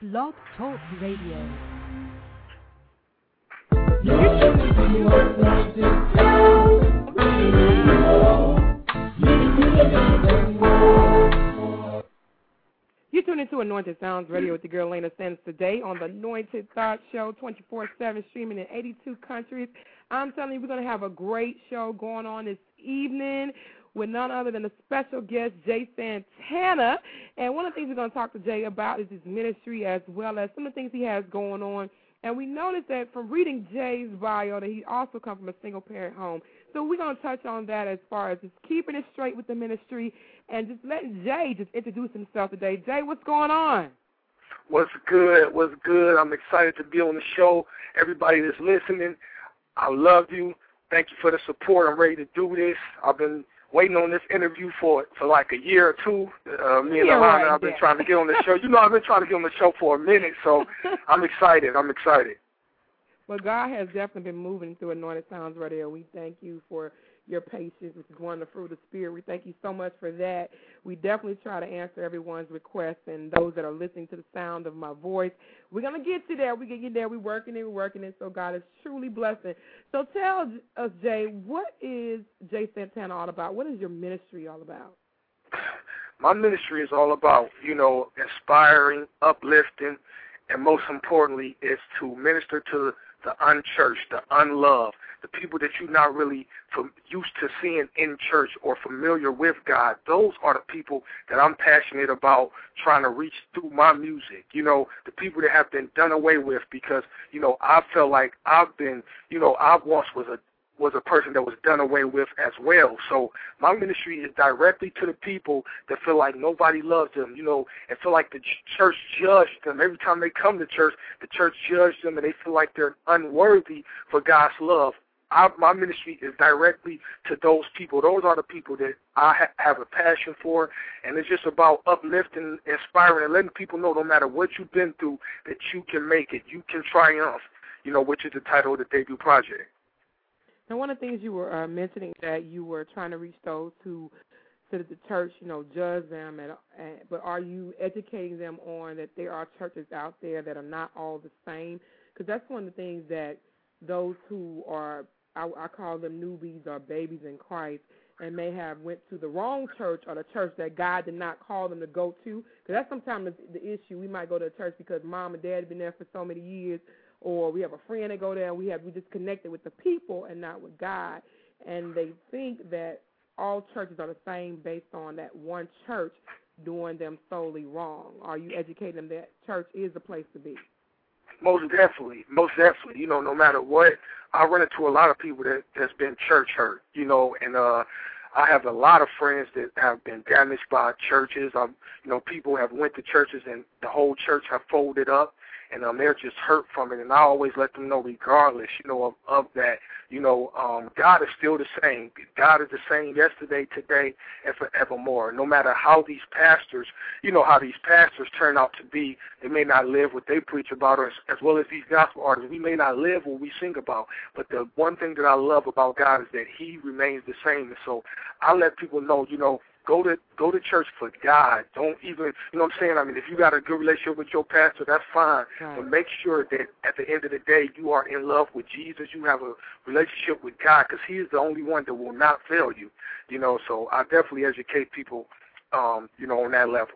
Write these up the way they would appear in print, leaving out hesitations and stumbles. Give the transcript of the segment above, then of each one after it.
Blog Talk Radio. You tune into Anointed Sounds Radio with the girl Lena Sanders today on the Anointed Thought Show, 24/7, streaming in 82 countries. I'm telling you, we're going to have a great show going on this evening with none other than a special guest, Jay Santana. And one of the things we're going to talk to Jay about is his ministry as well as some of the things he has going on. And we noticed that from reading Jay's bio that he also comes from a single-parent home. So we're going to touch on that as far as just keeping it straight with the ministry and just letting Jay just introduce himself today. Jay, what's going on? What's good? What's good? I'm excited to be on the show. Everybody that's listening, I love you. Thank you for the support. I'm ready to do this. I've been waiting on this interview for like a year or two. Me and Alana, I've been trying to get on the show. You know, I've been trying to get on the show for a minute, so I'm excited. Well, God has definitely been moving through Anointed Sounds Radio. We thank you for your patience, which is one of the fruit of the Spirit. We thank you so much for that. We definitely try to answer everyone's requests and those that are listening to the sound of my voice. We're going to get you there. We get you there. We're working it. So God is truly blessing. So tell us, Jay, what is Jay Santana all about? What is your ministry all about? My ministry is all about, inspiring, uplifting, and most importantly is to minister to the unchurched, the unloved, the people that you're not really used to seeing in church or familiar with God. Those are the people that I'm passionate about trying to reach through my music. The people that have been done away with because, I felt like I once was a person that was done away with as well. So my ministry is directly to the people that feel like nobody loves them, and feel like the church judged them. Every time they come to church, the church judged them, and they feel like they're unworthy for God's love. My ministry is directly to those people. Those are the people that I have a passion for, and it's just about uplifting, inspiring, and letting people know no matter what you've been through, that you can make it, you can triumph, which is the title of the debut project. Now, one of the things you were mentioning that you were trying to reach those who said that the church, judge them, but are you educating them on that there are churches out there that are not all the same? Because that's one of the things that those who are, I call them newbies or babies in Christ, and may have went to the wrong church or the church that God did not call them to go to. Because that's sometimes the issue. We might go to a church because mom and dad have been there for so many years, or we have a friend that go there, and we just connected with the people and not with God. And they think that all churches are the same based on that one church doing them solely wrong. Are you educating them that church is the place to be? Most definitely. No matter what, I run into a lot of people that's been church hurt, and I have a lot of friends that have been damaged by churches. People have went to churches and the whole church have folded up, and they're just hurt from it. And I always let them know, regardless, of that, God is still the same. God is the same yesterday, today, and forevermore. No matter how these pastors, turn out to be, they may not live what they preach about, or as well as these gospel artists. We may not live what we sing about, but the one thing that I love about God is that He remains the same. And so I let people know, go to church for God. Don't even, what I'm saying? I mean, if you got a good relationship with your pastor, that's fine. Right. But make sure that at the end of the day, you are in love with Jesus. You have a relationship with God, because He is the only one that will not fail you. So I definitely educate people, on that level.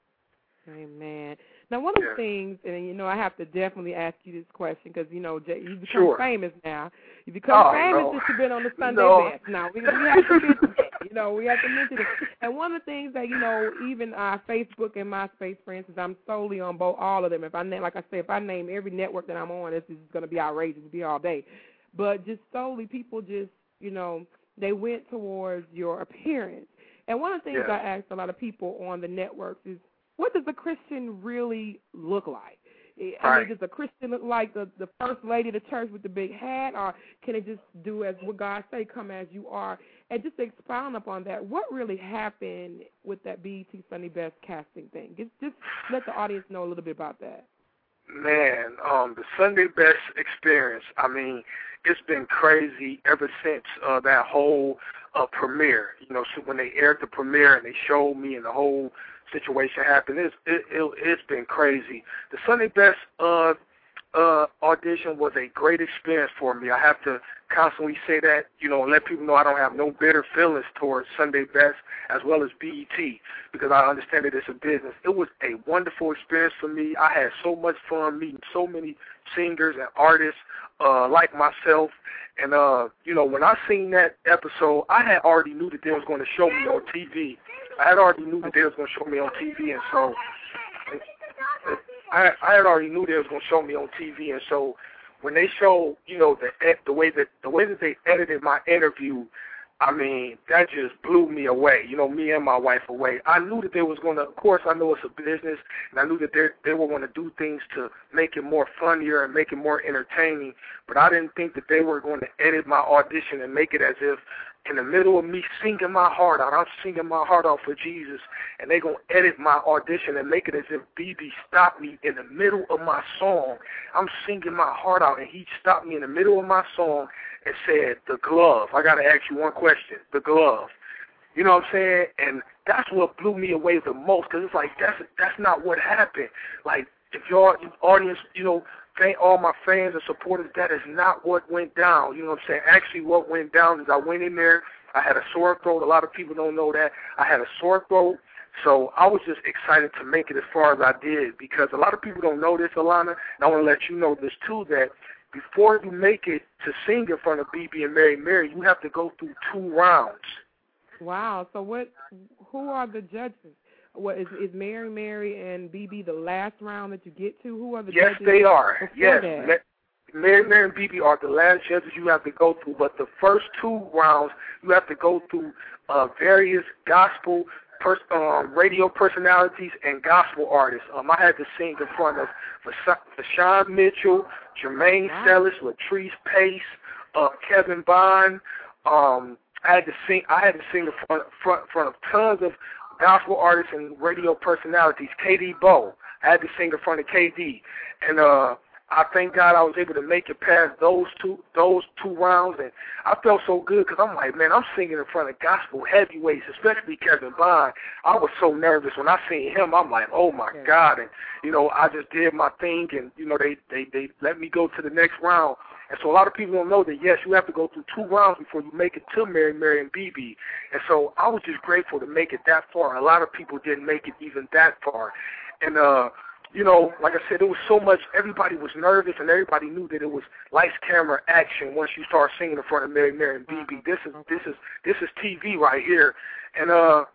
Amen. Now, one of the things, and, I have to definitely ask you this question because, Jay, you become famous now. You become famous since you've been on the Sunday best. Now, we have to mention that. We have to mention it. And one of the things that, even our Facebook and MySpace, for instance, I'm solely on all of them. If I name every network that I'm on, this is going to be outrageous. It'll be all day. But just solely, people just, they went towards your appearance. And one of the things I ask a lot of people on the networks is, what does a Christian really look like? I mean, does a Christian look like the first lady of the church with the big hat, or can it just do as what God say, come as you are? And just to expound upon that, what really happened with that BET Sunday Best casting thing? Just let the audience know a little bit about that. Man, the Sunday Best experience, I mean, it's been crazy ever since that whole premiere. So when they aired the premiere and they showed me and the whole situation happened. It's been crazy. The Sunday Best audition was a great experience for me. I have to constantly say that, and let people know I don't have no bitter feelings towards Sunday Best as well as BET, because I understand that it's a business. It was a wonderful experience for me. I had so much fun meeting so many singers and artists like myself. And, when I seen that episode, I had already knew that they was going to show me on TV. I had already knew that they was going to show me on TV, and so I had already knew they was going to show me on TV, and so when they showed, the way that they edited my interview, I mean, that just blew me away, me and my wife away. I knew that they was going to, of course, I know it's a business, and I knew that they were going to do things to make it more funnier and make it more entertaining, but I didn't think that they were going to edit my audition and make it as if in the middle of me singing my heart out, I'm singing my heart out for Jesus, and they're going to edit my audition and make it as if BB stopped me in the middle of my song. I'm singing my heart out, and he stopped me in the middle of my song and said, the glove. I got to ask you one question, the glove. You know what I'm saying? And that's what blew me away the most, because it's like, that's not what happened. Like, if your audience, thank all my fans and supporters, that is not what went down. You know what I'm saying? Actually, what went down is I went in there, I had a sore throat. A lot of people don't know that. I had a sore throat, so I was just excited to make it as far as I did, because a lot of people don't know this, Alana, and I want to let you know this too, that before you make it to sing in front of BB and Mary Mary, you have to go through 2 rounds. Wow. So who are the judges? What is Mary Mary and BB the last round that you get to? Who are the judges? Yes, they are. Yes. That? Mary Mary and BB are the last judges you have to go through, but the first 2 rounds you have to go through various gospel radio personalities and gospel artists. I had to sing in front of Vashawn Mitchell, Jermaine Sellis, Latrice Pace, Kevin Bond. I had to sing in front of tons of gospel artists and radio personalities. KD Bow. I had to sing in front of KD, and I thank God I was able to make it past those two rounds, and I felt so good because I'm like, man, I'm singing in front of gospel heavyweights, especially Kevin Bond. I was so nervous when I seen him. I'm like, oh my God, and I just did my thing, and they let me go to the next round. And so a lot of people don't know that, yes, you have to go through 2 rounds before you make it to Mary Mary and BB. And so I was just grateful to make it that far. A lot of people didn't make it even that far. And like I said, it was so much, everybody was nervous, and everybody knew that it was lights, camera, action once you start singing in front of Mary Mary and BB. This is TV right here. And,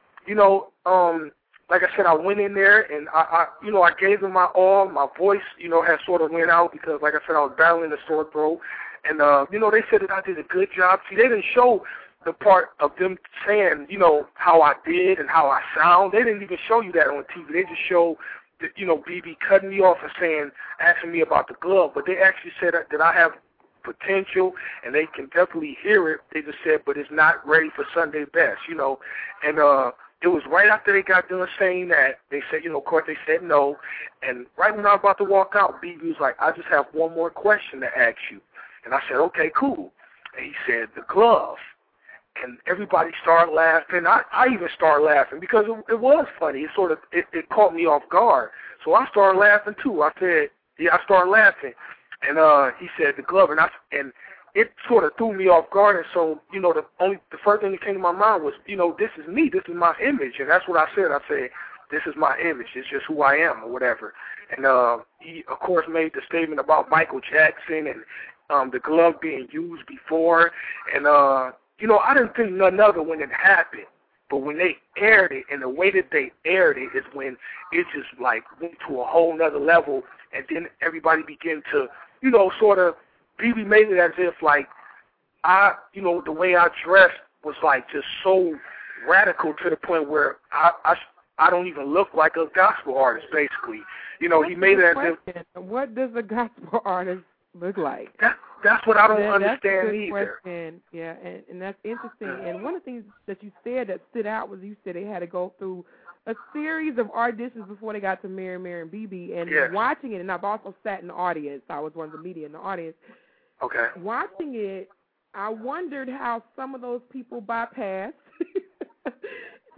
like I said, I went in there, and I gave them my all. My voice, had sort of went out because, like I said, I was battling a sore throat. And, they said that I did a good job. See, they didn't show the part of them saying, how I did and how I sound. They didn't even show you that on TV. They just showed BB cutting me off and asking me about the glove, but they actually said that I have potential and they can definitely hear it. They just said, but it's not ready for Sunday Best, and it was right after they got done saying that, they said, of course they said no, and right when I was about to walk out, BB was like, I just have one more question to ask you, and I said, okay, cool, and he said, the glove. And everybody started laughing. I even started laughing because it was funny. It caught me off guard. So I started laughing too. I said, yeah, I started laughing. And he said the glove, and it sort of threw me off guard. And so, the first thing that came to my mind was, this is me. This is my image. And that's what I said. I said, this is my image. It's just who I am or whatever. And he, of course, made the statement about Michael Jackson and the glove being used before. And I didn't think nothing of it when it happened, but when they aired it, and the way that they aired it is when it just like went to a whole nother level, and then everybody began to, sort of, BB made it as if like the way I dressed was like just so radical to the point where I don't even look like a gospel artist, basically. He made it as if. What does a gospel artist look like? That's what I don't understand that's a good either. Question. Yeah, and that's interesting. And one of the things that you said that stood out was you said they had to go through a series of auditions before they got to Mary Mary and BB. And watching it, and I've also sat in the audience. I was one of the media in the audience. Okay. Watching it, I wondered how some of those people bypassed.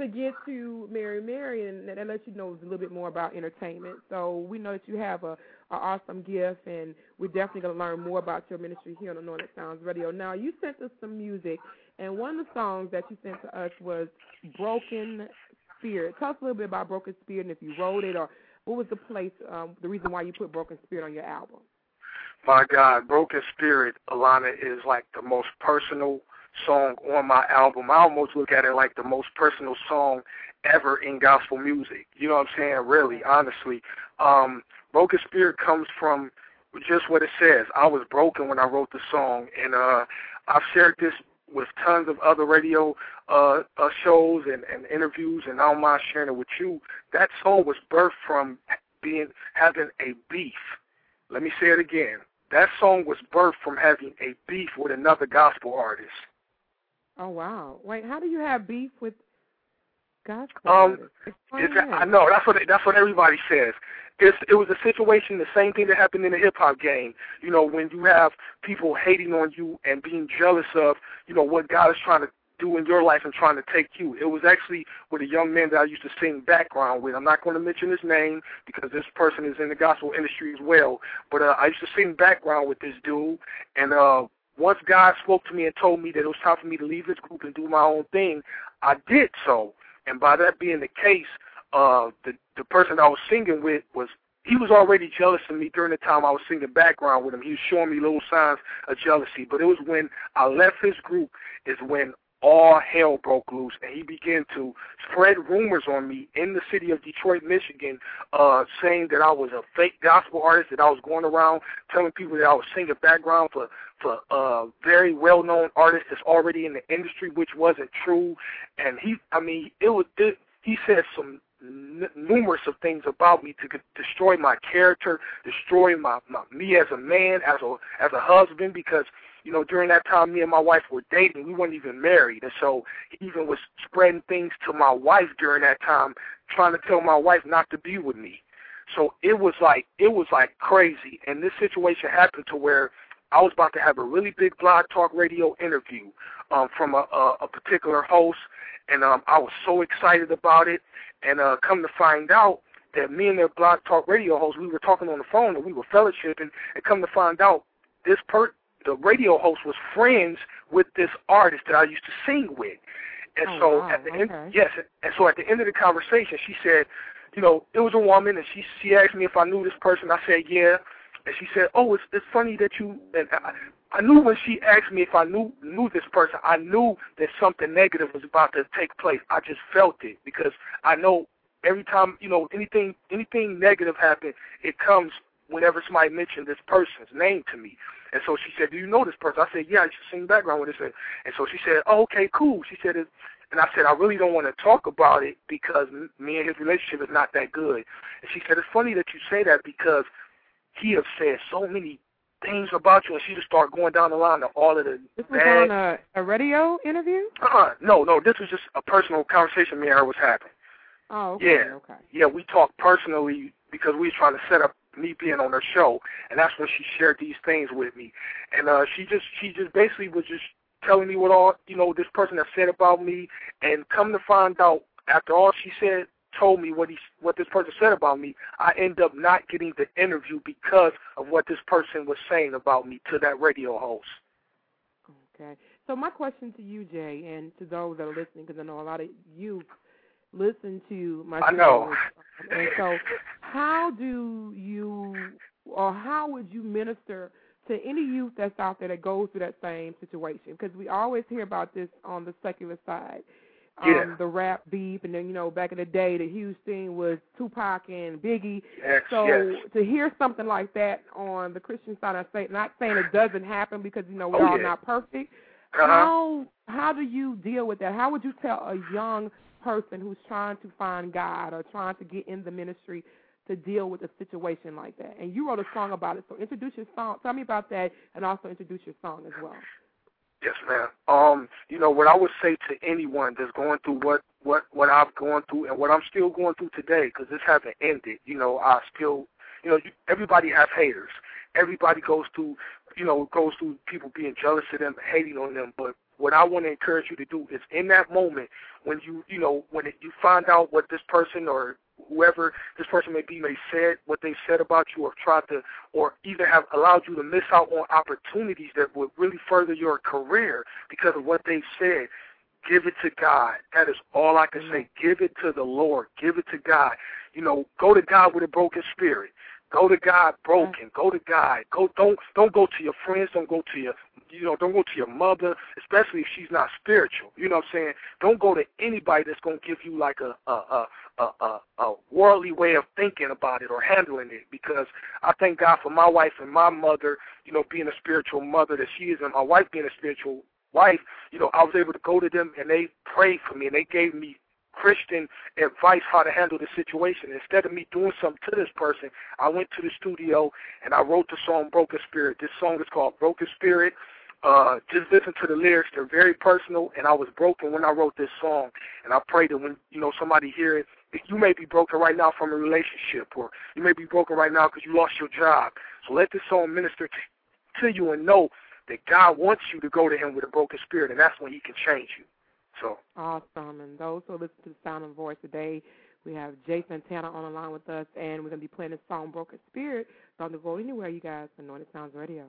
to get to Mary, and that lets you know a little bit more about entertainment. So we know that you have a awesome gift, and we're definitely going to learn more about your ministry here on Anointed Sounds Radio. Now, you sent us some music, and one of the songs that you sent to us was Broken Spirit. Tell us a little bit about Broken Spirit, and if you wrote it, or what was the reason why you put Broken Spirit on your album? My God, Broken Spirit, Alana, is like the most personal song on my album. I almost look at it like the most personal song ever in gospel music. You know what I'm saying? Really, honestly. Broken Spirit comes from just what it says. I was broken when I wrote the song, and I've shared this with tons of other radio shows and interviews, and I don't mind sharing it with you. That song was birthed from having a beef. Let me say it again. That song was birthed from having a beef with another gospel artist. Oh, wow. Wait, how do you have beef with gospel artists? I know, that's what everybody says. It was a situation, the same thing that happened in the hip-hop game. You know, when you have people hating on you and being jealous of, you know, what God is trying to do in your life and trying to take you. It was actually with a young man that I used to sing background with. I'm not going to mention his name because this person is in the gospel industry as well. But I used to sing background with this dude, and once God spoke to me and told me that it was time for me to leave this group and do my own thing, I did so. And by that being the case, the person I was singing with he was already jealous of me during the time I was singing background with him. He was showing me little signs of jealousy. But it was when I left his group is when all hell broke loose, and he began to spread rumors on me in the city of Detroit, Michigan, saying that I was a fake gospel artist, that I was going around telling people that I was singing background for very well-known artists that's already in the industry, which wasn't true. And he said some numerous of things about me to destroy my character, destroy me as a man, as a husband, because, you know, during that time me and my wife were dating. We weren't even married. And so he even was spreading things to my wife during that time, trying to tell my wife not to be with me. So it was like crazy. And this situation happened to where I was about to have a really big Blog Talk Radio interview from a particular host, and I was so excited about it. And come to find out that me and their Blog Talk Radio host, we were talking on the phone and we were fellowshipping, and come to find out the radio host was friends with this artist that I used to sing with. And at the end, yes, and so at the end of the conversation, she said, you know, it was a woman, and she asked me if I knew this person. I said, yeah. And she said, oh, it's funny that you, and I knew when she asked me if I knew this person, I knew that something negative was about to take place. I just felt it, because I know every time, you know, anything negative happens, it comes whenever somebody mentioned this person's name to me. And so she said, do you know this person? I said, yeah, I used to sing background with this. And so she said, oh, okay, cool. She said, and I said, I really don't want to talk about it because me and his relationship is not that good. And she said, it's funny that you say that because he has said so many things about you. And she just started going down the line of all of the This was on a radio interview? No, this was just a personal conversation me and her was having. Oh, okay. Yeah, okay. Yeah, we talked personally because we were trying to set up me being on her show, and that's when she shared these things with me. And she just basically was just telling me what all, you know, this person has said about me, and come to find out, after all she said, told me what this person said about me, I end up not getting the interview because of what this person was saying about me to that radio host. Okay. So my question to you, Jay, and to those that are listening, because I know a lot of you listen to my show. I know. And so how would you minister to any youth that's out there that goes through that same situation? Because we always hear about this on the secular side. The rap beef, and then, you know, back in the day, the huge thing was Tupac and Biggie. Yes, so to hear something like that on the Christian side, I say, not saying it doesn't happen because, you know, we're all not perfect. How do you deal with that? How would you tell a young person who's trying to find God or trying to get in the ministry to deal with a situation like that? And you wrote a song about it, so introduce your song. Tell me about that, and also introduce your song as well. Yes, ma'am. You know, what I would say to anyone that's going through what I've gone through and what I'm still going through today, because this hasn't ended. You know, everybody has haters. Everybody goes through people being jealous of them, hating on them. But what I want to encourage you to do is in that moment when you find out what this person or whoever this person may said, what they said about you, or tried to, or either have allowed you to miss out on opportunities that would really further your career because of what they said. Give it to God. That is all I can say. Give it to the Lord. Give it to God. Go to God with a broken spirit. Go to God broken. Go to God. Don't go to your friends. Don't go to your mother, especially if she's not spiritual. You know what I'm saying? Don't go to anybody that's gonna give you like a worldly way of thinking about it or handling it. Because I thank God for my wife and my mother, being a spiritual mother that she is, and my wife being a spiritual wife. I was able to go to them and they prayed for me and they gave me Christian advice how to handle the situation. Instead of me doing something to this person, I went to the studio and I wrote the song Broken Spirit. This song is called Broken Spirit. Just listen to the lyrics. They're very personal, and I was broken when I wrote this song. And I pray that when somebody hear it, you may be broken right now from a relationship, or you may be broken right now because you lost your job. So let this song minister to you and know that God wants you to go to him with a broken spirit, and that's when he can change you. So awesome. And those who listen to the Sound of Voice today, we have Jay Santana on the line with us, and we're going to be playing the song Broken Spirit. Don't go anywhere, you guys. Anointed Sounds Radio.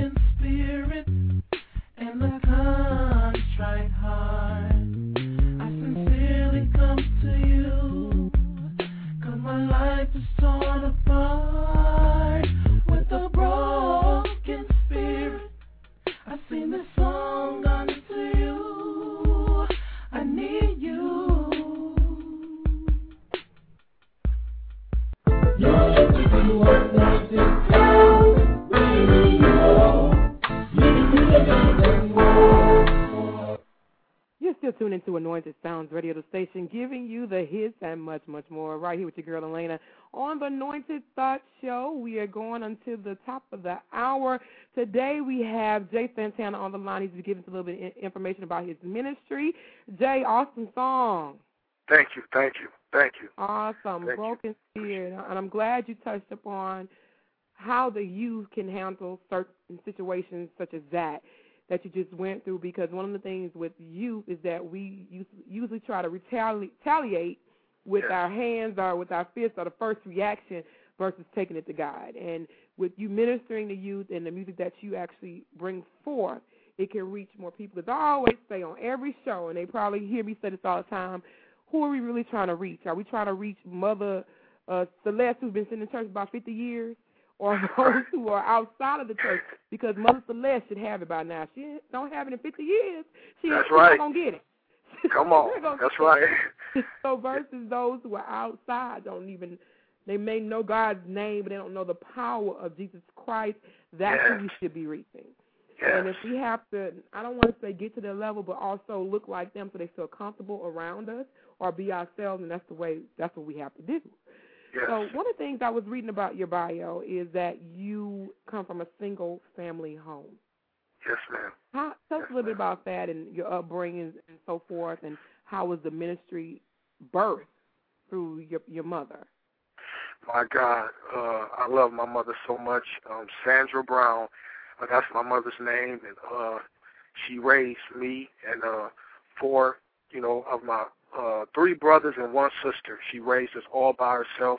Spirit and the contrite heart, I tuned into Anointed Sounds Radio, the station giving you the hits and much, much more. Right here with your girl, Elena, on the Anointed Thought Show. We are going until the top of the hour. Today we have Jay Santana on the line. He's giving us a little bit of information about his ministry. Jay, awesome song. Thank you. Awesome. Broken Spirit. And I'm glad you touched upon how the youth can handle certain situations such as that you just went through, because one of the things with youth is that we usually try to retaliate with our hands or with our fists, or the first reaction, versus taking it to God. And with you ministering to youth and the music that you actually bring forth, it can reach more people. Because I always say on every show, and they probably hear me say this all the time, who are we really trying to reach? Are we trying to reach Mother Celeste, who's been sitting in church about 50 years? Or those who are outside of the church, because Mother Celeste should have it by now. She don't have it in 50 years. She's not going to get it. Come on. That's right. So versus those who are outside, they may know God's name, but they don't know the power of Jesus Christ. That's who we should be reaching. Yes. And if we have to, I don't want to say get to their level, but also look like them so they feel comfortable around us, or be ourselves, and that's what we have to do. Yes. So one of the things I was reading about your bio is that you come from a single-family home. Yes, ma'am. Tell us a little bit about that and your upbringing and so forth, and how was the ministry birthed through your mother? My God, I love my mother so much. Sandra Brown, that's my mother's name, and she raised me and four, of my 3 brothers and 1 sister. She raised us all by herself.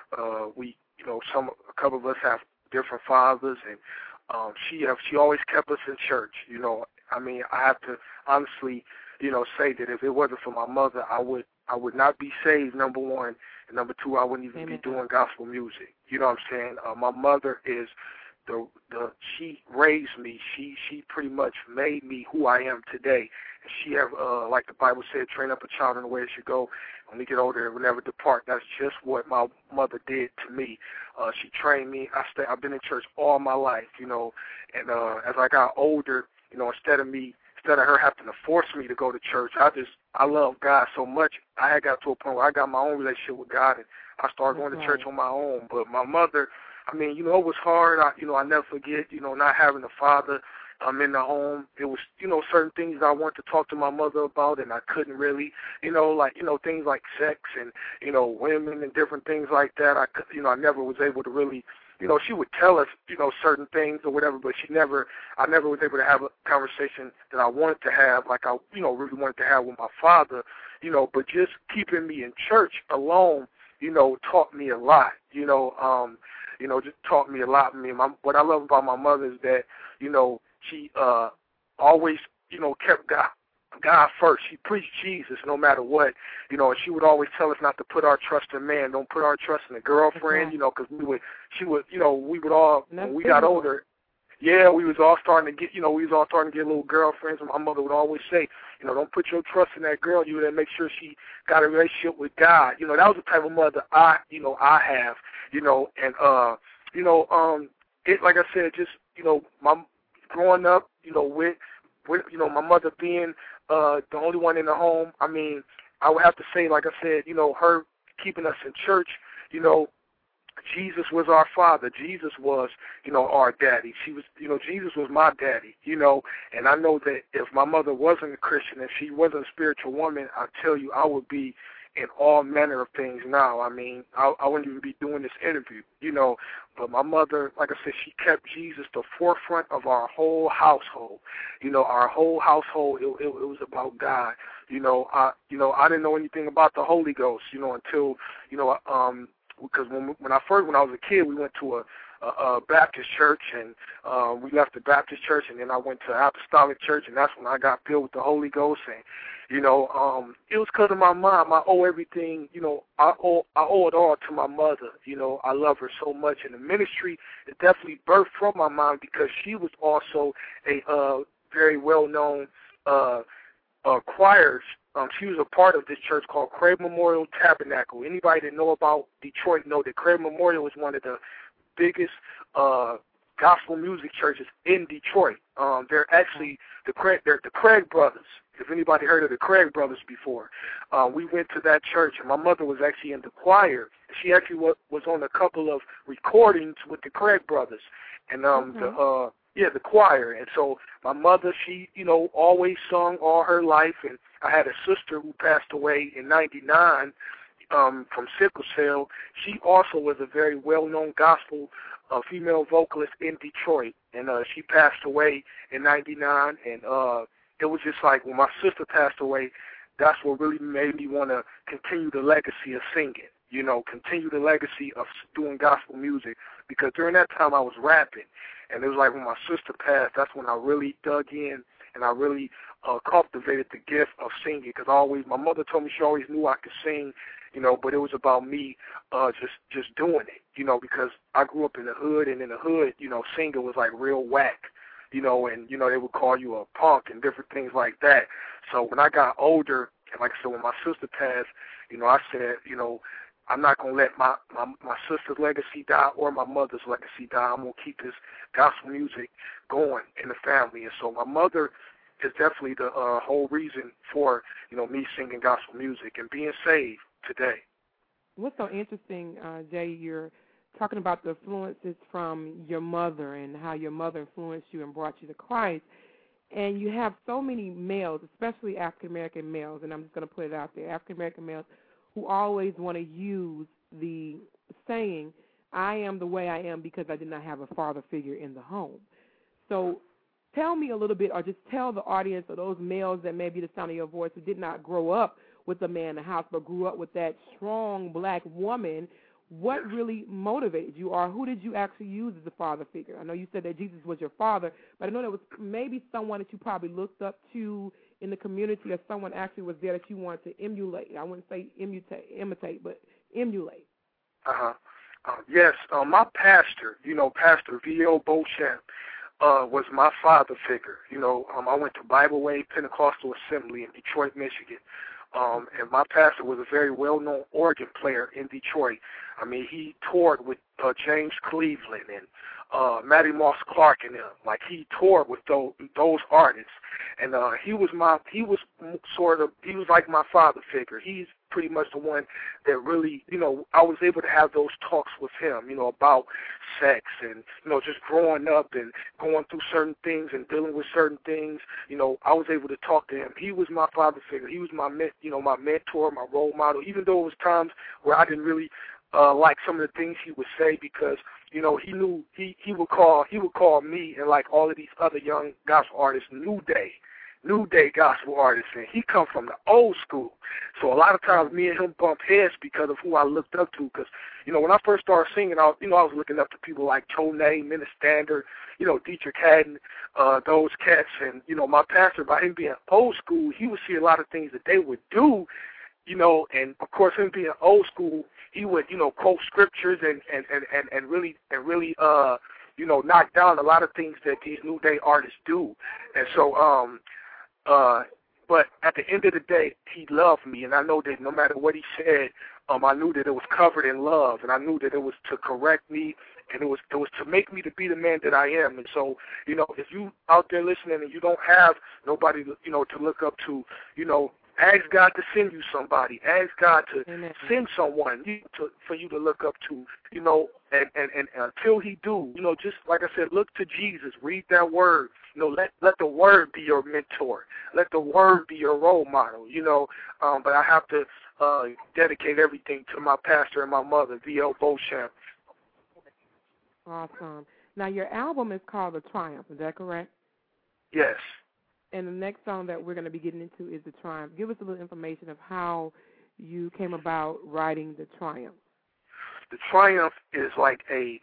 A couple of us have different fathers, and she always kept us in church. I have to honestly, say that if it wasn't for my mother, I would not be saved, number one, and number 2, I wouldn't even be doing gospel music. You know what I'm saying? My mother is she raised me. She pretty much made me who I am today. And she have, like the Bible said, train up a child in the way it should go. When we get older, it will never depart. That's just what my mother did to me. She trained me. I've been in church all my life, and as I got older, instead of her having to force me to go to church, I love God so much. I had got to a point where I got my own relationship with God, and I started going to church on my own. But my mother, it was hard. I never forget, not having a father in the home. It was, certain things I wanted to talk to my mother about, and I couldn't really, things like sex and, women and different things like that. I never was able to really, she would tell us, certain things or whatever, but I never was able to have a conversation that I wanted to have, like I, really wanted to have with my father, but just keeping me in church alone, taught me a lot, just taught me a lot. What I love about my mother is that, she always, kept God first. She preached Jesus no matter what, and she would always tell us not to put our trust in man. Don't put our trust in a girlfriend, because we would all, when we got older, we was all starting to get, little girlfriends, and my mother would always say, don't put your trust in that girl. You would make sure she got a relationship with God. That was the type of mother I have, it, like I said, just, my growing up, with my mother being the only one in the home. I would have to say, like I said, her keeping us in church, Jesus was our father. Jesus was, our daddy. Jesus was my daddy, and I know that if my mother wasn't a Christian, if she wasn't a spiritual woman, I tell you, I would be in all manner of things now. I wouldn't even be doing this interview, but my mother, like I said, she kept Jesus the forefront of our whole household. Our whole household, it was about God. I didn't know anything about the Holy Ghost, until, because when I was a kid, we went to a Baptist church, and we left the Baptist church, and then I went to Apostolic church, and that's when I got filled with the Holy Ghost. And it was because of my mom. I owe everything. I owe it all to my mother. I love her so much, and the ministry is definitely birthed from my mom, because she was also a very well-known choir. She was a part of this church called Craig Memorial Tabernacle. Anybody that know about Detroit know that Craig Memorial is one of the biggest gospel music churches in Detroit. They're actually the Craig Brothers. If anybody heard of the Craig Brothers before, we went to that church, and my mother was actually in the choir. She actually was on a couple of recordings with the Craig Brothers, and the choir. And so my mother, she, always sung all her life, and I had a sister who passed away in '99 from sickle cell. She also was a very well-known gospel female vocalist in Detroit, and she passed away in '99, and it was just like when my sister passed away, that's what really made me want to continue the legacy of singing, continue the legacy of doing gospel music, because during that time I was rapping, and it was like when my sister passed, that's when I really dug in and I really cultivated the gift of singing, because my mother told me she always knew I could sing, but it was about me just doing it, because I grew up in the hood, and in the hood, singing was like real whack. And, they would call you a punk and different things like that. So when I got older, and like I said, when my sister passed, I said, I'm not going to let my sister's legacy die or my mother's legacy die. I'm going to keep this gospel music going in the family. And so my mother is definitely the whole reason for, me singing gospel music and being saved today. What's so interesting, Jay, you're talking about the influences from your mother and how your mother influenced you and brought you to Christ. And you have so many males, especially African-American males, and I'm just going to put it out there, African-American males who always want to use the saying, I am the way I am because I did not have a father figure in the home. So tell me a little bit, or just tell the audience or those males that may be the sound of your voice who did not grow up with a man in the house but grew up with that strong black woman, what really motivated you, or who did you actually use as a father figure? I know you said that Jesus was your father, but I know there was maybe someone that you probably looked up to in the community, or someone actually was there that you wanted to emulate. I wouldn't say imitate, but emulate. Yes, my pastor, Pastor V.O. Beauchamp, was my father figure. I went to Bible Way Pentecostal Assembly in Detroit, Michigan. And my pastor was a very well-known organ player in Detroit. I mean, he toured with James Cleveland and Matty Moss Clark and them. Like, he toured with those artists. And he was like my father figure. He's pretty much the one that really, I was able to have those talks with him, about sex and, just growing up and going through certain things and dealing with certain things. I was able to talk to him. He was my father figure. He was my mentor, my role model, even though it was times where I didn't really like some of the things he would say, because, he knew he would call me and like all of these other young gospel artists New Day gospel artists, and he come from the old school. So a lot of times me and him bumped heads because of who I looked up to, because, when I first started singing, I was looking up to people like Tone, Minister, Dietrich Haddon, those cats, and, my pastor, by him being old school, he would see a lot of things that they would do, and of course him being old school, he would, quote scriptures and really knock down a lot of things that these New Day artists do. And so, but at the end of the day, he loved me, and I know that no matter what he said, I knew that it was covered in love, and I knew that it was to correct me, and it was to make me to be the man that I am. And so, if you out there listening and you don't have nobody, to look up to, ask God to send you somebody. Ask God to send someone for you to look up to, and until he do, just like I said, look to Jesus. Read that word. Let the word be your mentor. Let the word be your role model, But I have to dedicate everything to my pastor and my mother, V.O. Beauchamp. Awesome. Now, your album is called The Triumph. Is that correct? Yes. And the next song that we're going to be getting into is The Triumph. Give us a little information of how you came about writing The Triumph. The Triumph is like a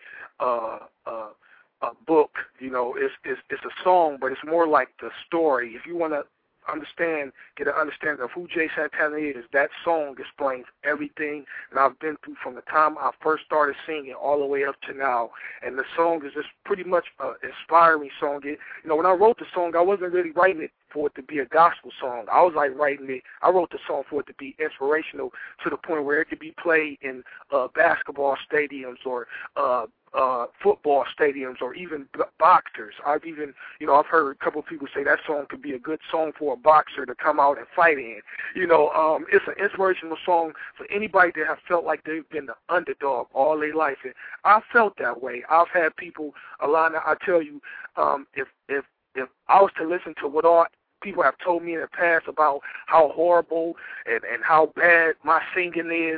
book. It's a song, but it's more like the story. If you want to get an understanding of who Jay Santana is, that song explains everything that I've been through from the time I first started singing all the way up to now. And the song is just pretty much an inspiring song. When I wrote the song, I wasn't really writing it for it to be a gospel song. I was like I wrote the song for it to be inspirational to the point where it could be played in basketball stadiums or football stadiums or even boxers. I've even, I've heard a couple of people say that song could be a good song for a boxer to come out and fight in. It's an inspirational song for anybody that have felt like they've been the underdog all their life. And I felt that way. I've had people, Alana, I tell you, if I was to listen to what all people have told me in the past about how horrible and how bad my singing is,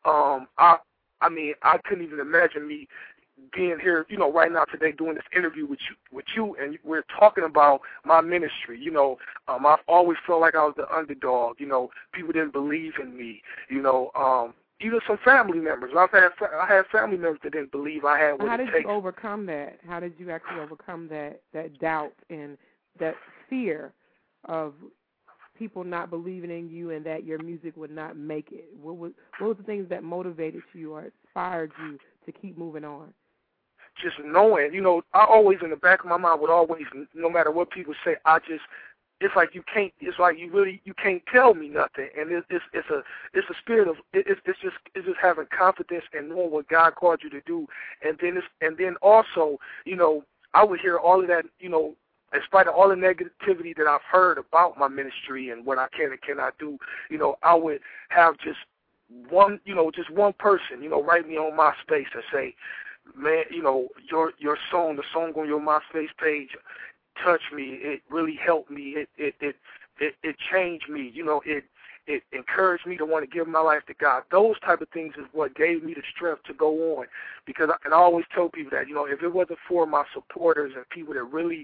I mean, I couldn't even imagine me being here, right now today doing this interview with you, and we're talking about my ministry. I've always felt like I was the underdog. People didn't believe in me. Even some family members. I had family members that didn't believe I had what it takes. How did you overcome that? How did you actually overcome that doubt and that fear of people not believing in you and that your music would not make it? What was the things that motivated you or inspired you to keep moving on? Just knowing, I always in the back of my mind would always, no matter what people say, it's like you can't tell me nothing, and it's a spirit of it's just having confidence and knowing what God called you to do, and then also, I would hear all of that, in spite of all the negativity that I've heard about my ministry and what I can and cannot do, I would have just one person, write me on MySpace and say, man, your song, the song on your MySpace page touched me. It really helped me. It changed me. It encouraged me to want to give my life to God. Those type of things is what gave me the strength to go on. Because I always tell people that, if it wasn't for my supporters and people that really,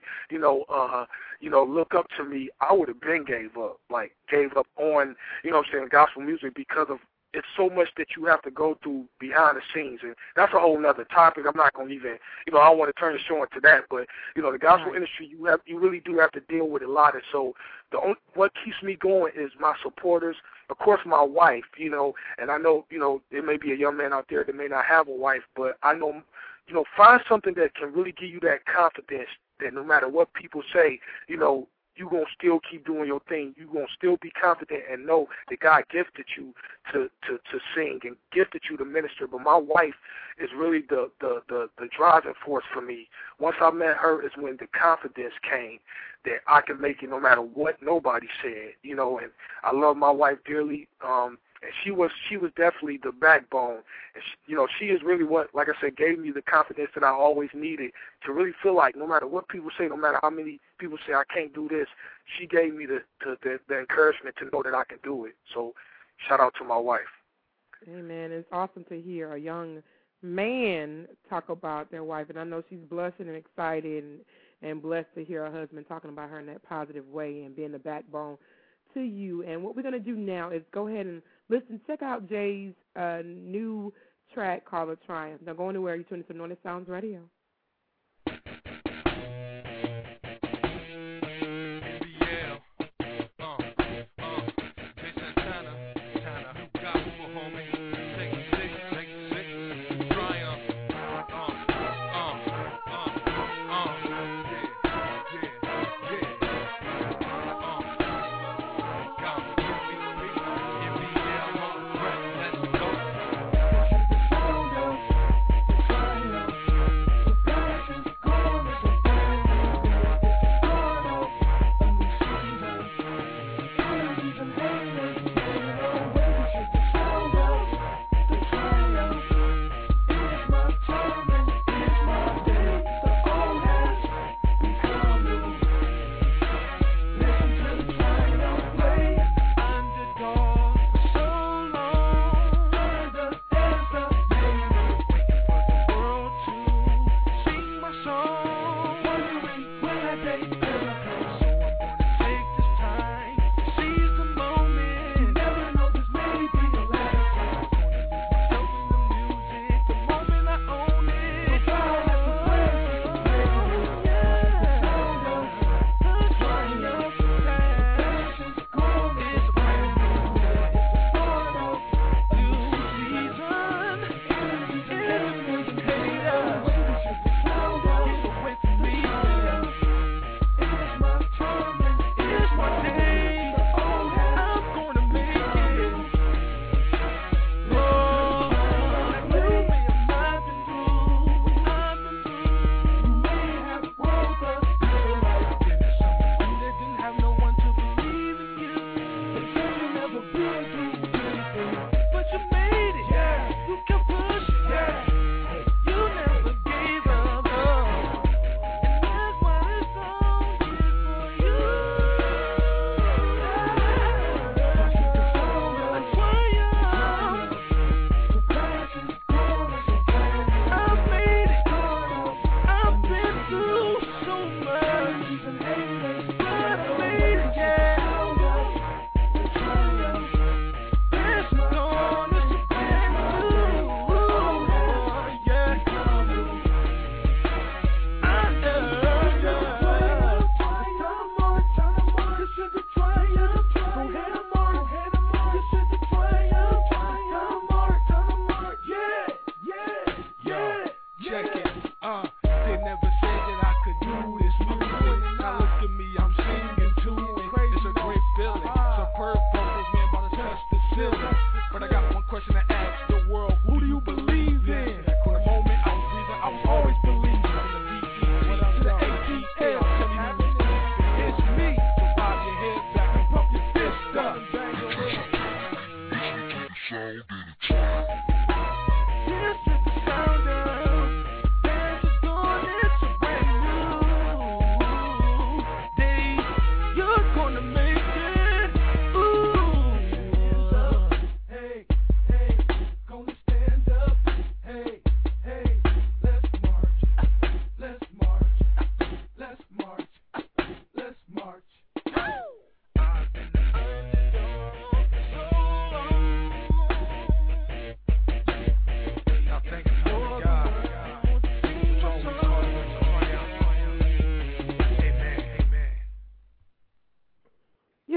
look up to me, I would have been gave up on, gospel music because of it's so much that you have to go through behind the scenes, and that's a whole nother topic. I'm not going to even, I don't want to turn the show into that, but, the gospel industry, you really do have to deal with a lot, and so what keeps me going is my supporters, of course my wife, and I know, there may be a young man out there that may not have a wife, but I know, find something that can really give you that confidence that no matter what people say, you're going to still keep doing your thing. You're going to still be confident and know that God gifted you to sing and gifted you to minister. But my wife is really the driving force for me. Once I met her is when the confidence came that I can make it no matter what nobody said, and I love my wife dearly. And she was definitely the backbone. And she is really what, like I said, gave me the confidence that I always needed to really feel like no matter what people say, no matter how many people say I can't do this, she gave me the encouragement to know that I can do it. So shout out to my wife. Amen. It's awesome to hear a young man talk about their wife, and I know she's blushing and excited and blessed to hear her husband talking about her in that positive way and being the backbone to you. And what we're going to do now is go ahead and check out Jay's new track called The Triumph. Now go anywhere, you're tuning to Anointed Sounds Radio.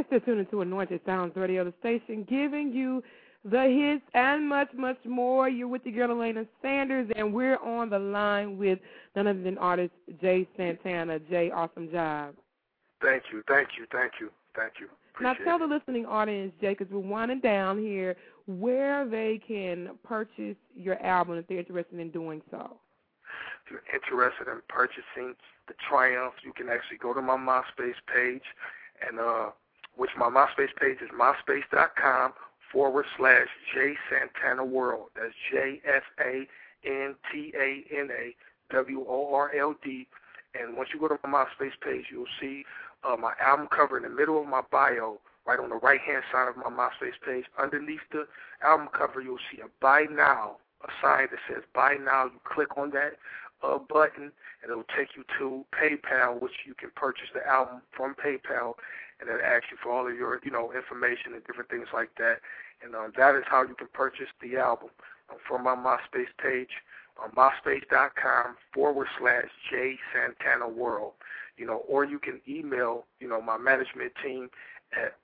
still tuning to Anointed Sounds Radio, the station giving you the hits and much, much more. You're with the girl Elena Sanders, and we're on the line with none other than artist Jay Santana. Jay, awesome job. Thank you. Now tell the listening audience, Jay, because we're winding down here, where they can purchase your album if they're interested in doing so. If you're interested in purchasing The Triumph, you can actually go to my MySpace page, and which my MySpace page is myspace.com/Jay Santana World. That's JSANTANAWORLD. And once you go to my MySpace page, you'll see my album cover in the middle of my bio, right on the right-hand side of my MySpace page. Underneath the album cover, you'll see a Buy Now, a sign that says Buy Now. You click on that button, and it'll take you to PayPal, which you can purchase the album from PayPal, and it'll ask you for all of your, information and different things like that. And that is how you can purchase the album from my MySpace page on myspace.com/Jay Santana World. Or you can email, my management team at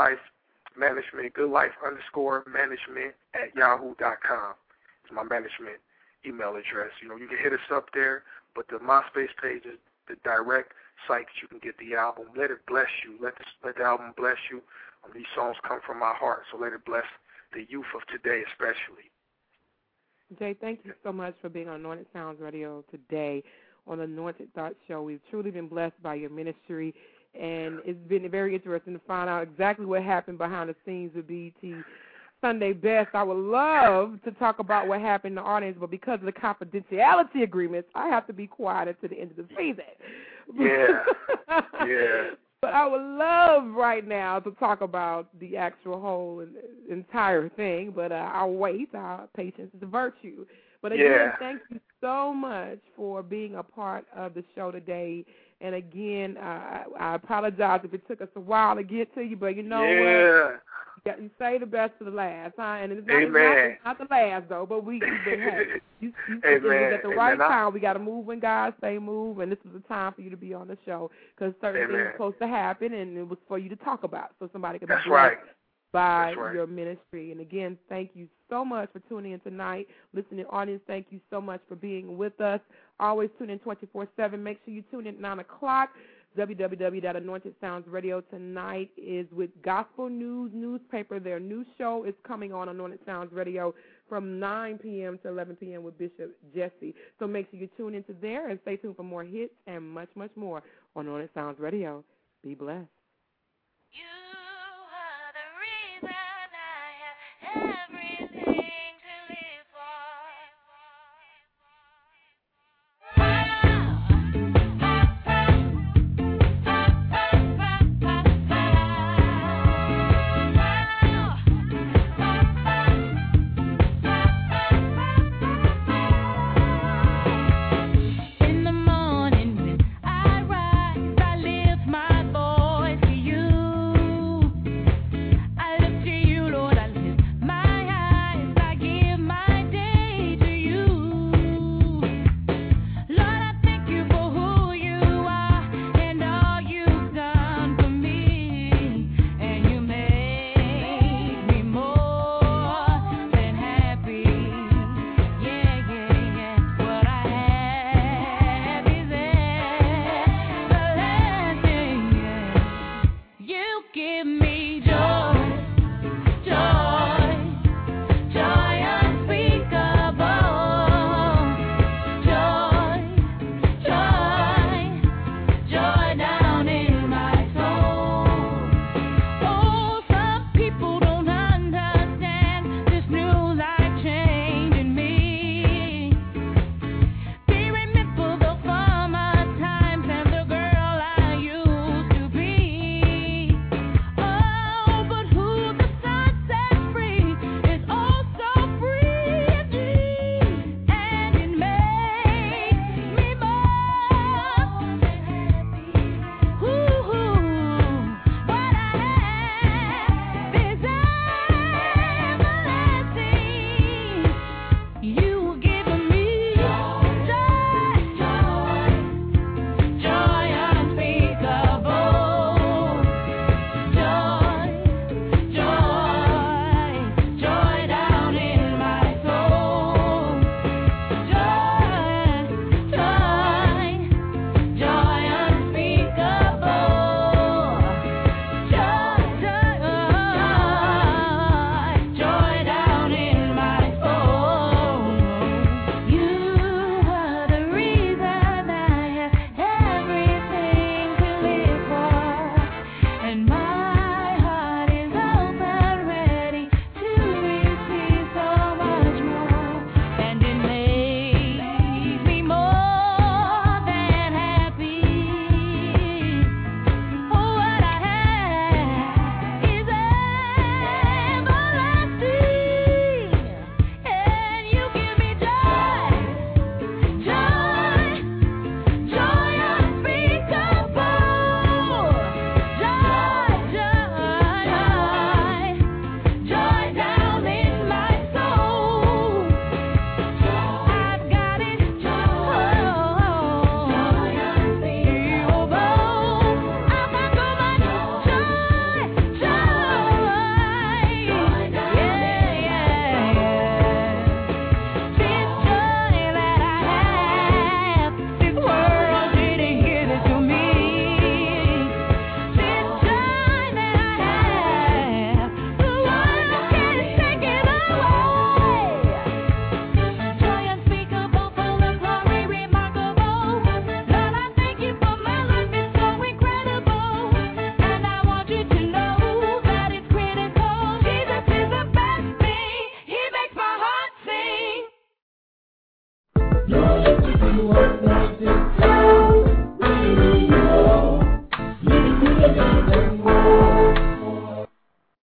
goodlife_management@yahoo.com. It's my management email address. You can hit us up there, but the MySpace page is the direct site that you can get the album. Let it bless you. Let the album bless you. These songs come from my heart, so let it bless the youth of today especially. Jay, thank you so much for being on Anointed Sounds Radio today on the Anointed Thoughts Show. We've truly been blessed by your ministry, and it's been very interesting to find out exactly what happened behind the scenes with BET Sunday Best. I would love to talk about what happened in the audience, but because of the confidentiality agreements, I have to be quiet until the end of the season. Yeah. But I would love right now to talk about the actual whole entire thing, but I'll wait. Patience is a virtue. But again, thank you so much for being a part of the show today. And again, I apologize if it took us a while to get to you, but you know what? You say the best to the last, huh? And it's not the last, though, but we've been happy. You at the right time. We got to move when God say move, and this is the time for you to be on the show because certain things are supposed to happen, and it was for you to talk about so somebody could be blessed by your ministry. And again, thank you so much for tuning in tonight. Listening audience, thank you so much for being with us. Always tune in 24/7. Make sure you tune in at 9 o'clock. www.Anointed Sounds Radio tonight is with Gospel News Newspaper. Their new show is coming on Anointed Sounds Radio from 9 p.m. to 11 p.m. with Bishop Jesse. So make sure you tune into there and stay tuned for more hits and much, much more on Anointed Sounds Radio. Be blessed. You are the reason I have every